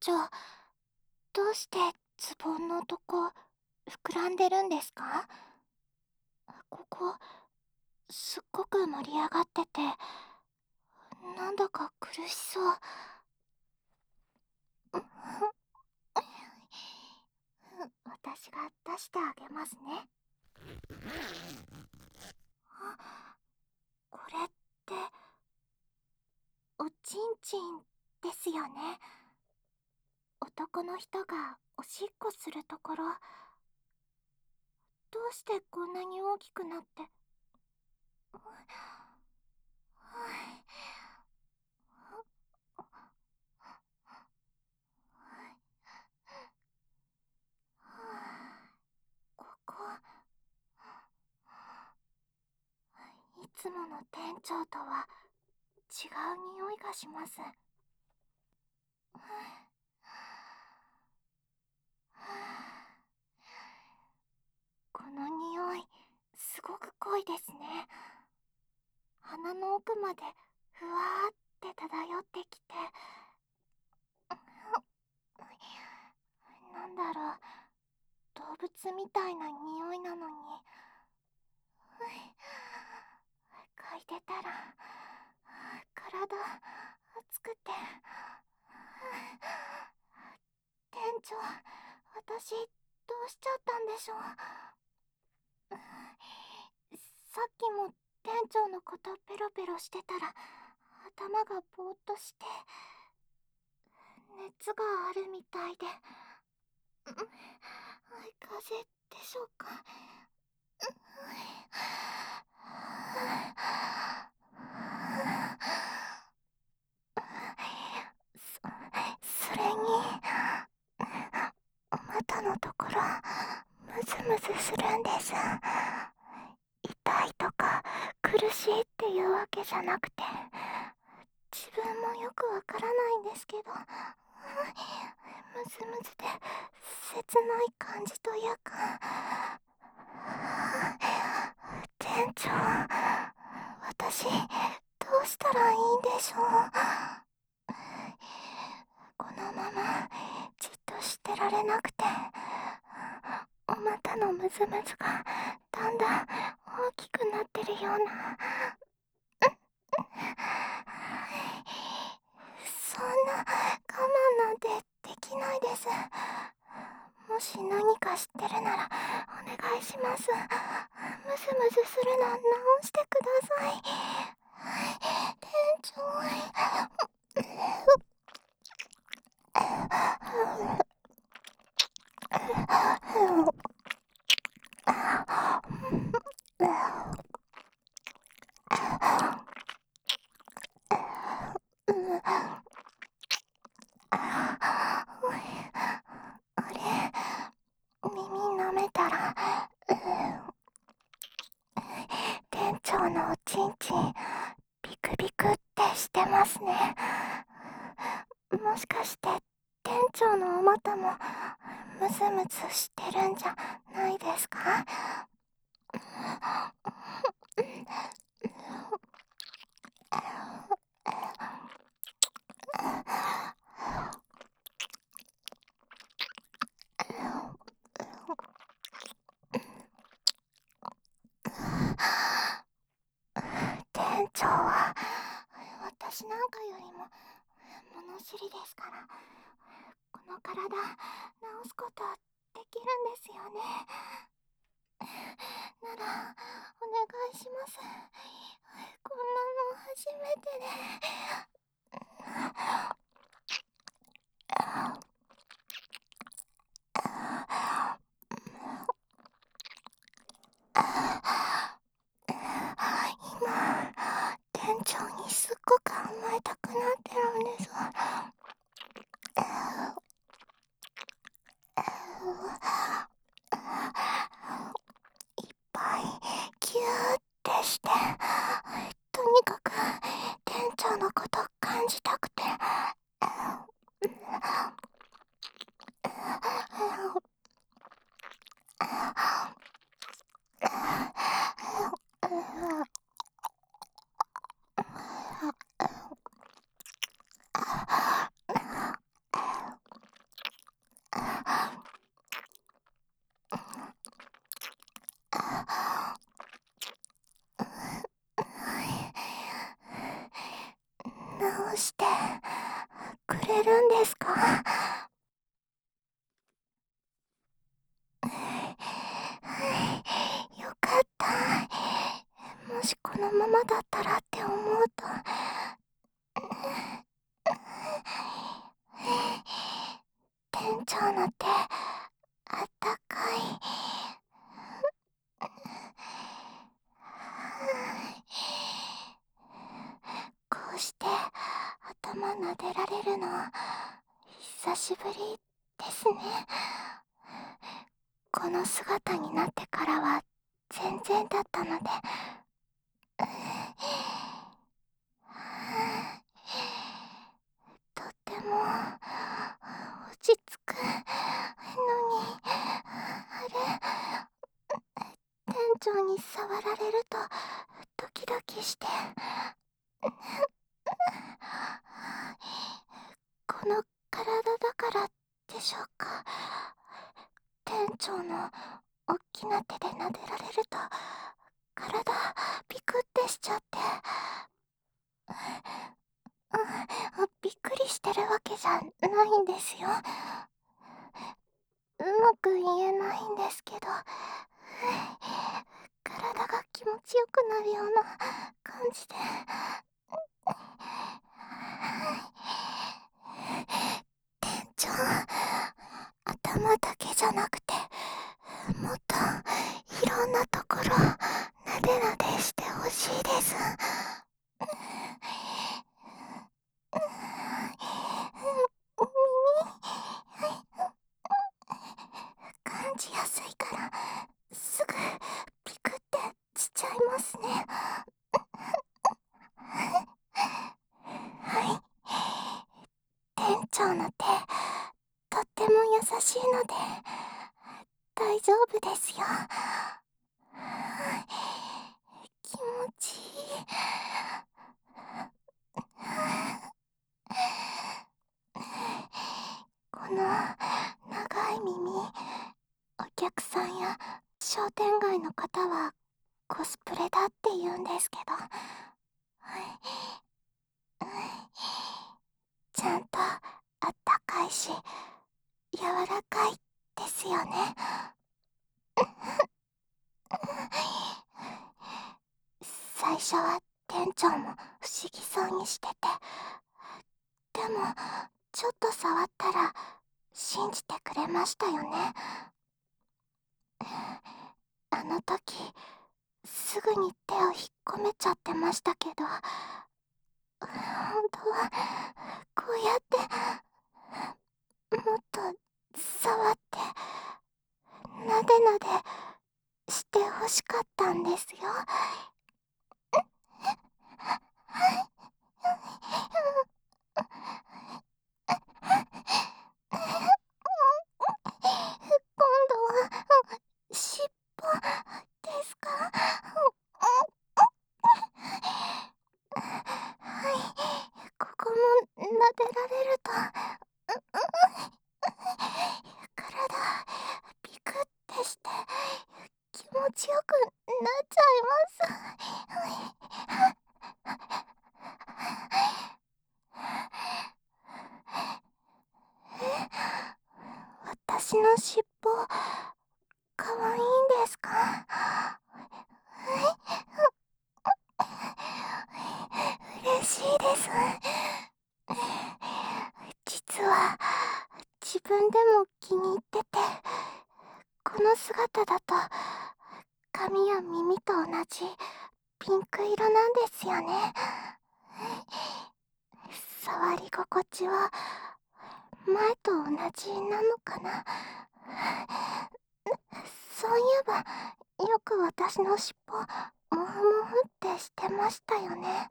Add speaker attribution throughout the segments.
Speaker 1: 長、どうしてズボンのとこ膨らんでるんですか？ここすっごく盛り上がってて、なんだか苦しそう。私が出してあげますね。あ、これっておちんちんですよね。男の人がおしっこするところ。どうしてこんなに大きくなって。ここ、いつもの店長とは違う匂いがします。この匂い、すごく濃いですね。鼻の奥までふわーって漂ってきて、なんだろう、動物みたいな匂いなのに、嗅いでたら体熱くて。店長、私どうしちゃったんでしょう。さっきも店長のことペロペロしてたら頭がぼーっとして熱があるみたいで。風邪でしょうか。それにお股のところムズムズするんです。痛いとか苦しいっていうわけじゃなくて、自分もよくわからないんですけど、ムズムズで切ない感じというか。店長、私どうしたらいいんでしょう。このままじっとしてられなくて、お股のムズムズがだんだん大きくなってるような。そんな我慢なんてできないです。もし何か知ってるならお願いします。ムズムズするの直してください。店長。あれ、耳舐めたら、店長のおちんちんビクビクってしてますね。もしかして店長のお股もムズムズしてるんじゃないですか？店長は私なんかよりも物知りですから、この体治すことできるんですよね。ならお願いします。こんなの初めてで。今店長にすっごく甘えたくなってるんです。いっぱいギューってして、とにかく店長のこと感じたくて。 直してくれるんですか？よかった。もしこのままだったらって思うと、店長の手、あったかい。こうして頭撫でられるの久しぶりですね。この姿になってからは全然だったので、とても落ち着くのに、あれ、店長に触られるとドキドキして、この体だからでしょうか。店長の大きな手で撫でられると体ビクってしちゃって、びっくりしてるわけじゃないんですよ。うまく言えないんですけど、体が気持ちよくなるような感じで。店長、頭だけじゃなくて、もっといろんなところなでなでしてほしいです。感じやすいからすぐピクってしちゃいますね。はい、店長の手とっても優しいので大丈夫ですよ。気持ちいい。この長い耳、お客さんや商店街の方はコスプレだって言うんですけど、ちゃんとあったかいし柔らかいですよね。最初は店長も不思議そうにしてて、でもちょっと触ったら信じてくれましたよね。あの時すぐに手を引っ込めちゃってましたけど、本当はこうやってもっと触ってなでなでしてほしかったんですよ。今度は尻尾ですか？はい、ここも撫でられると体ビクってして気持ちよくなっちゃいます。私の尻尾かわいいんですか？嬉しいです。実は自分でも気に入ってて、この姿だと髪や耳と同じピンク色なんですよね。触り心地は前と同じなのかな。そういえばよく私の尻尾モフモフってしてましたよね。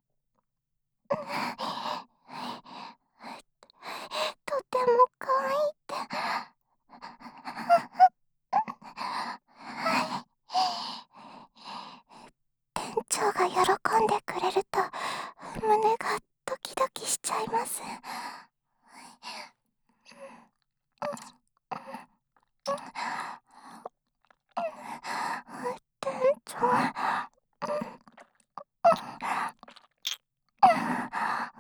Speaker 1: とても可愛いって。店長が喜んでくれると胸がドキドキしちゃいます。店長、 。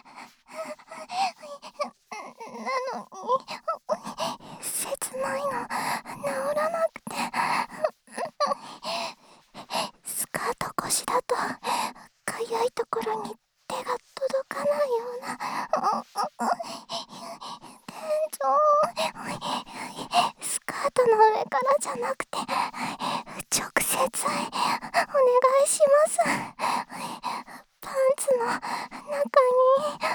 Speaker 1: なのに切ないの治らなくて、スカート越しだとかゆいところに手が届かないような。店長、スカートの上からじゃなくて直接お願いします。パンツの中に。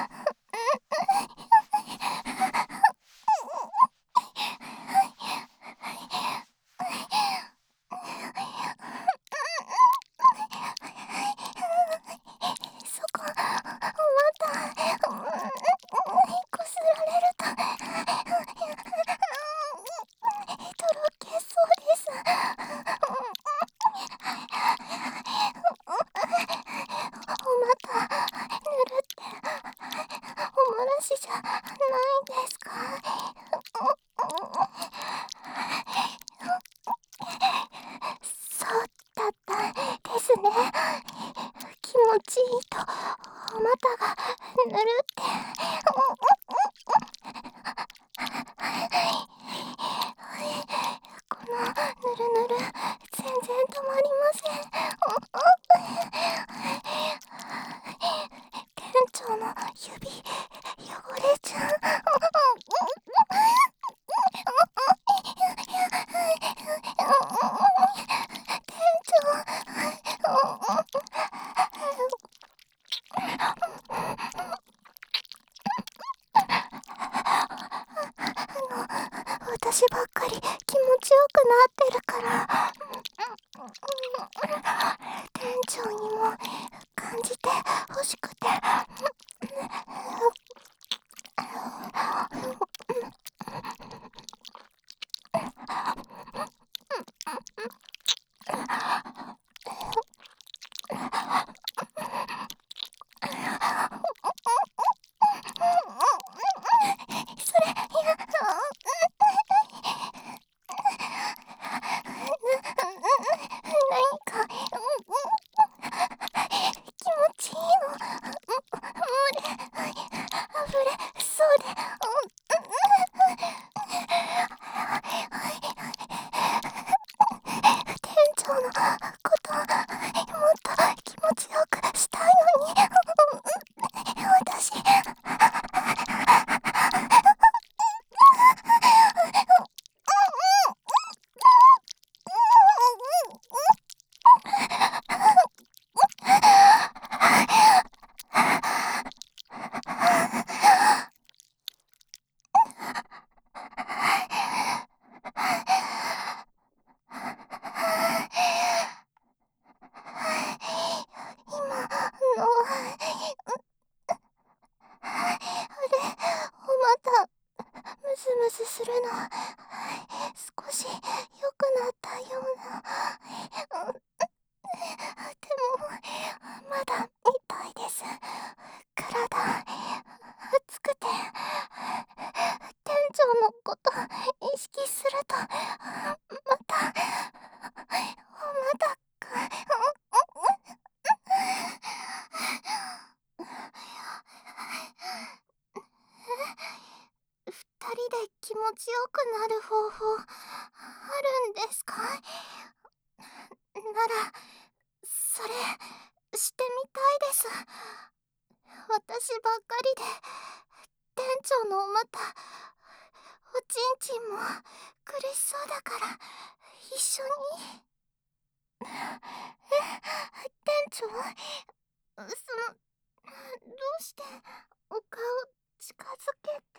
Speaker 1: そこまたこすられるととろけそうです。お股ぬるっておもらしじゃないんですか？そうだったですね。気持ちいいとお股がぬるって。このぬるぬる全然止まりません。店長の指汚れちゃう。店長、私ばっかり気持ちよくなってるから、店長にも感じてほしくて。それ、いや、何か気持ちいいの。溢れそうで。店長のこともっと気持ちよくしたいのに。私。今のあれ、お股ムズムズするの少し良くなったような。でもまだ痛いです。体熱くて。店長のこと意識するとまたお股が。二人で気持ちよくなる方法あるんですか？ならそれしてみたいです。私ばっかりで店長のお股おちんちんも苦しそうだから一緒に。店長、どうしてお顔近づけて。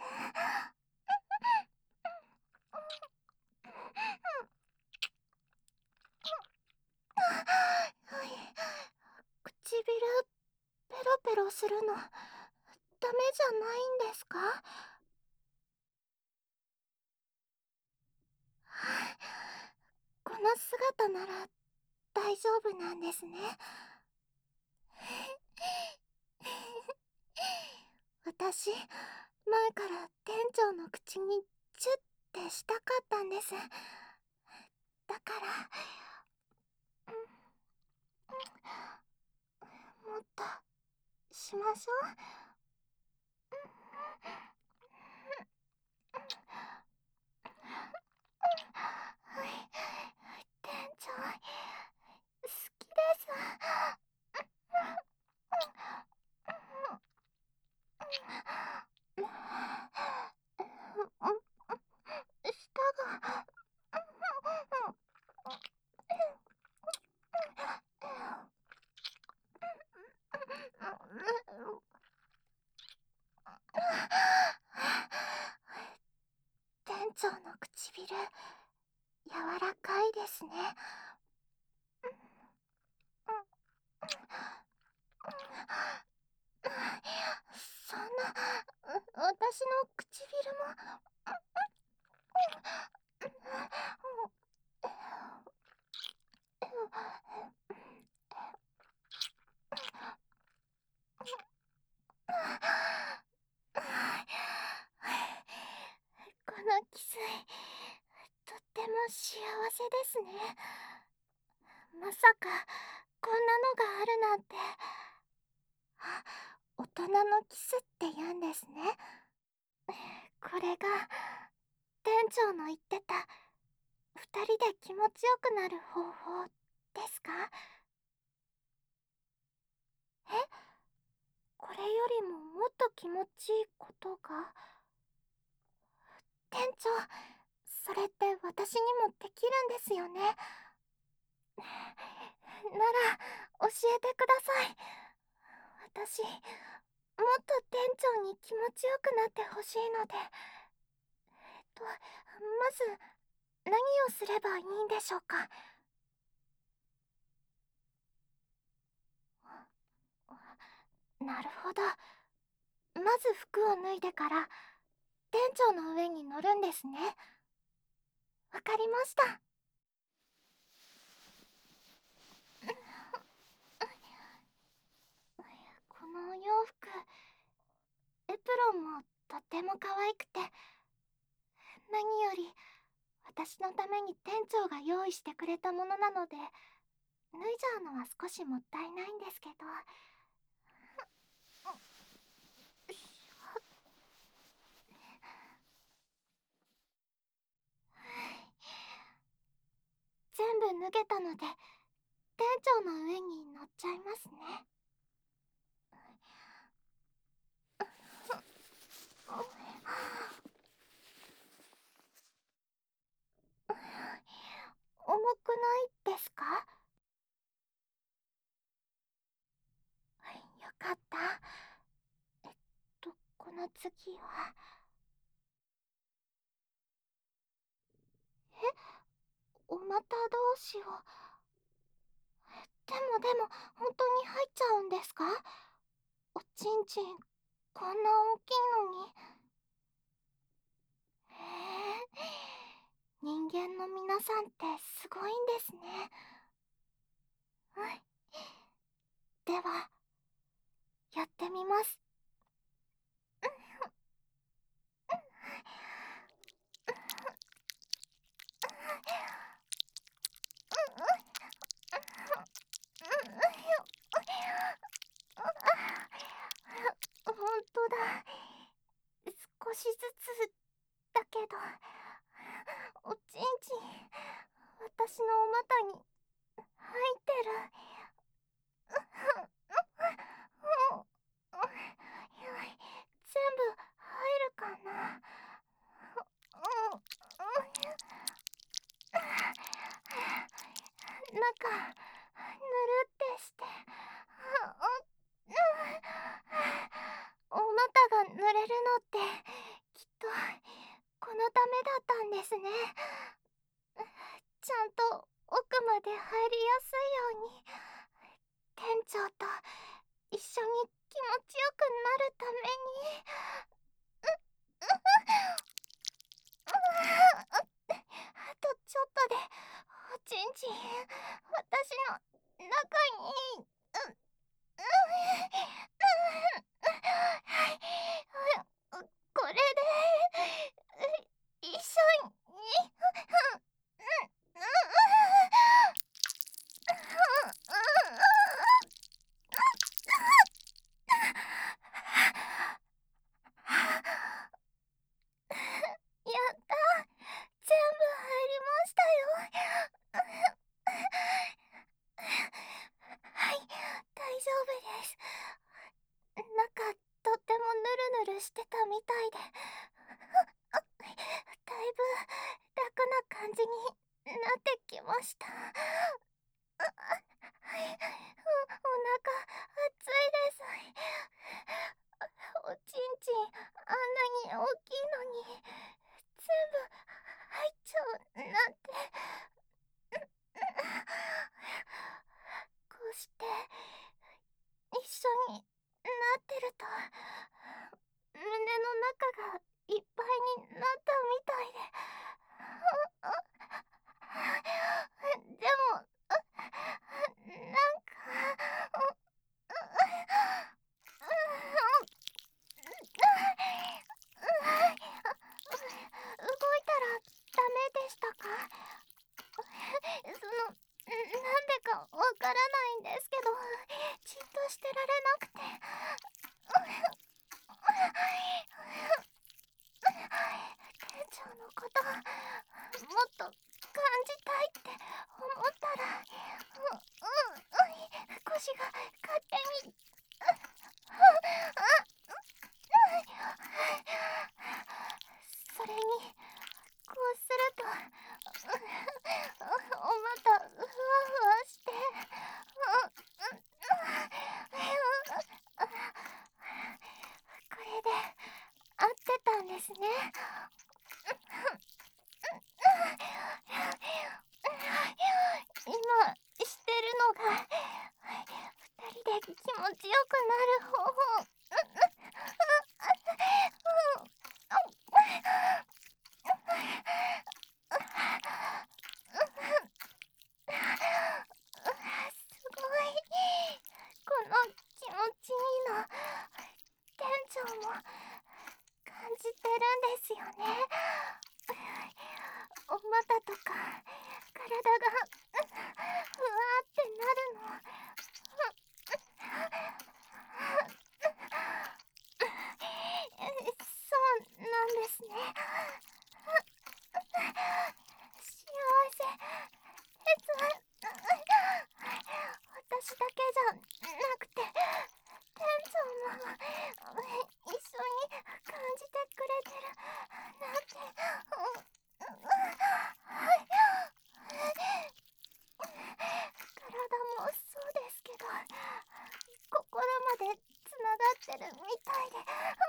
Speaker 1: 唇ペロペロするのダメじゃないんですか？この姿なら大丈夫なんですね。私、前から店長の口にチュッてしたかったんです。だから、もっとしましょう。 柔らかいですね。そんな、私の唇も。このキス、とっても幸せですね。まさかこんなのがあるなんて。あ、大人のキスって言うんですね。これが店長の言ってた二人で気持ちよくなる方法ですか？え、これよりももっと気持ちいいことが。店長、それって私にもできるんですよね。なら教えてください。私、もっと店長に気持ちよくなってほしいので。まず何をすればいいんでしょうか？なるほど。まず服を脱いでから店長の上に乗るんですね。わかりました。このお洋服、エプロンもとっても可愛くて、何より私のために店長が用意してくれたものなので、脱いじゃうのは少しもったいないんですけど。全部脱げたので店長の上に乗っちゃいますね。重くないですか？よかった。この次は。え、お股同士を。でも本当に入っちゃうんですか？おちんちんこんな大きいのに。へえ、人間の皆さんってすごいんですね。うん、ではやってみます。ほんとだ。少しずつだけど、おちんちん私のお股に入ってる。全部入るかな。なんかぬるってして、お股が濡れるのってきっとこのためだったんですね。ちゃんと奥まで入りやすいように店長と一緒に気持ちよくなるために。あとちょっとでおちんちん私の中に。これで一緒に。やった、全部入りましたよ。はい、大丈夫です。中とってもヌルヌルしてたみたいで、だいぶ楽な感じになってきました。はい、お腹熱いです。おちんちんあんなに大きいのに全部入っちゃなんてこうして一緒になってると胸の中がいっぱいになったみたいで、でもなんか動いたらダメでしたか？なんでかわからないんですけど、じっとしてられなくて。店長のこともっと感じたいって思ったら、腰が勝手にそれにこうするとお股ふわふわしてこれで合ってたんですね。今してるのが二人で気持ちよくなる方法。すごい、この気持ちいいの店長も感じてるんですよね。お股とか体がふわってなるのそうなんですね。幸せです私だけじゃなくて店長も一緒に感じてくれてるなんて体もそうですけど心までつながってるみたいで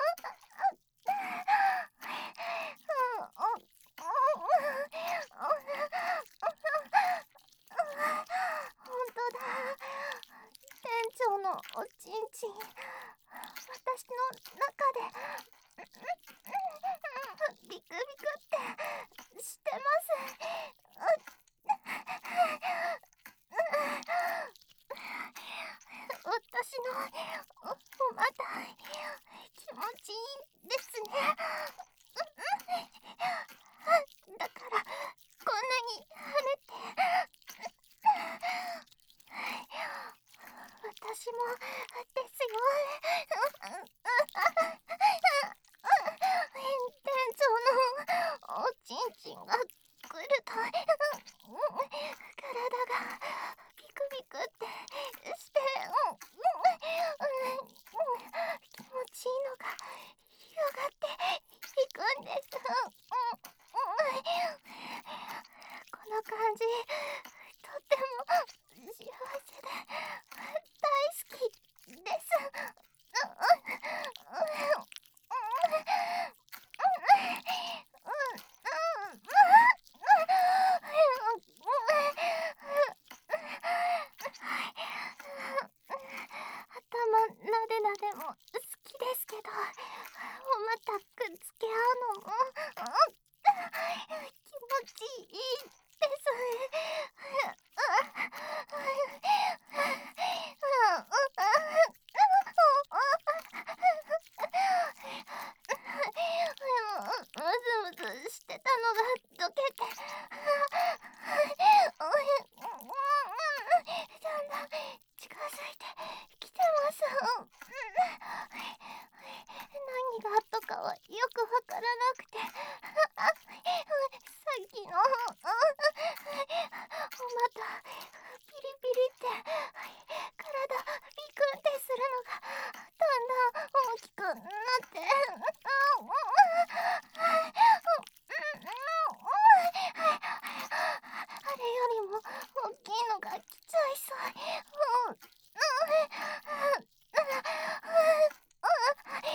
Speaker 1: ほんとだ。店長のおちんちん私の中でビクビクってしてます。私のお股気持ちいいですね。だからこんなに跳ねて私もですよ。店長のおちんちんが来ると体がビクビクってして気持ちいいのが広がっていくんです。この感じとっても幸せで大好きです。頭なでなでも好きですけど、お股くっつけ合うのも気持ちいいです。ムズムズしてたのが溶けてだんだん近づいてきてます。何があったかはよくわからなくてさっきのお股ピリピリって体ビクンってするのがだんだん大きくなってあれよりも大きいのが来ちゃいそう。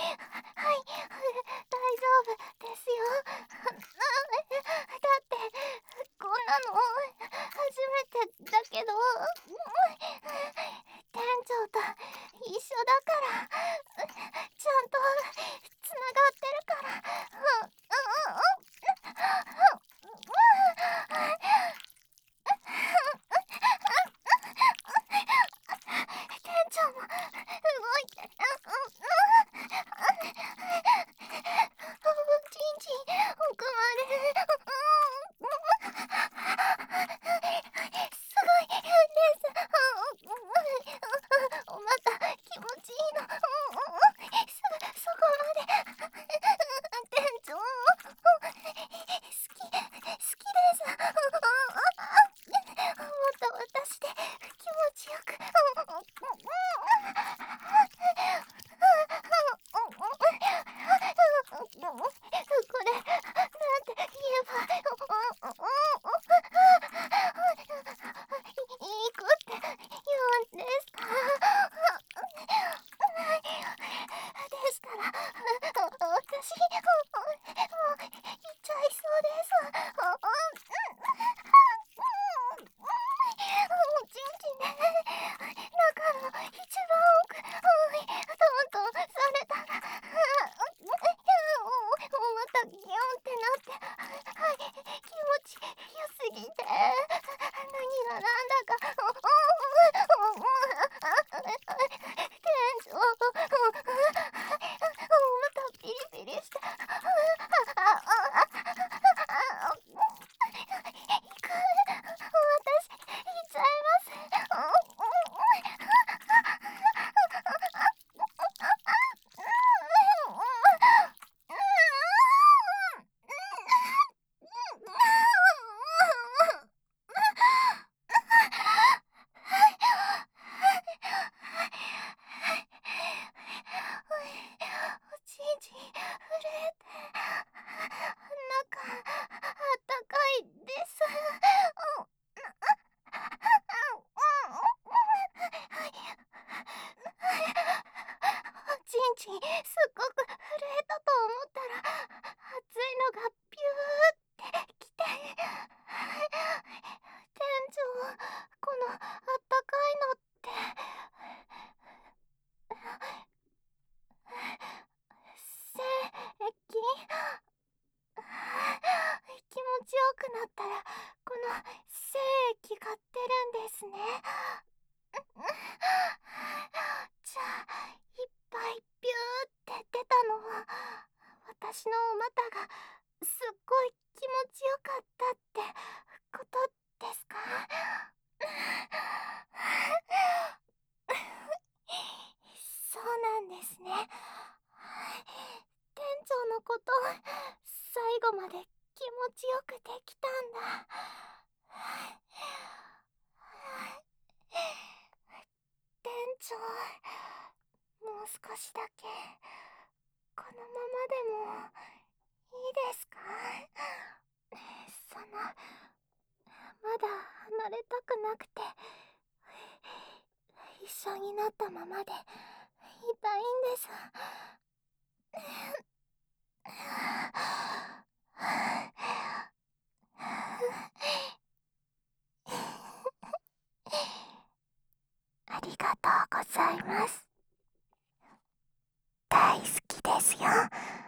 Speaker 1: はい、大丈夫ですよ。だって店長、好きです。もっと私で気持ちよく。これ、なんて言えば。いい子って言うんですか？ですから、私、もう、行っちゃいそうです。おちんちんで、中の一番奥、トントンされたら、またギュンってなって、気持ちよすぎて、何がなんだか、店長、またピリピリして、行く、私、行っちゃいます。おちんちん震えて、中あったかいです。おちんちんすっごく震えたと思ったら、熱いのがピューってきて、店長、このあったかいのって、精液？気持ちよくなったら、この精液が出るんですね。じゃあ、いっぱいピューって出たのは、私のお股がすっごい気持ちよかったってことですか？そうなんですね。店長のこと、最後まで気持ちよくできたんだ。店長、もう少しだけ、このままでもいいですか？まだ離れたくなくて、一緒になったままでいたいんです。ありがとうございます。大好きですよ。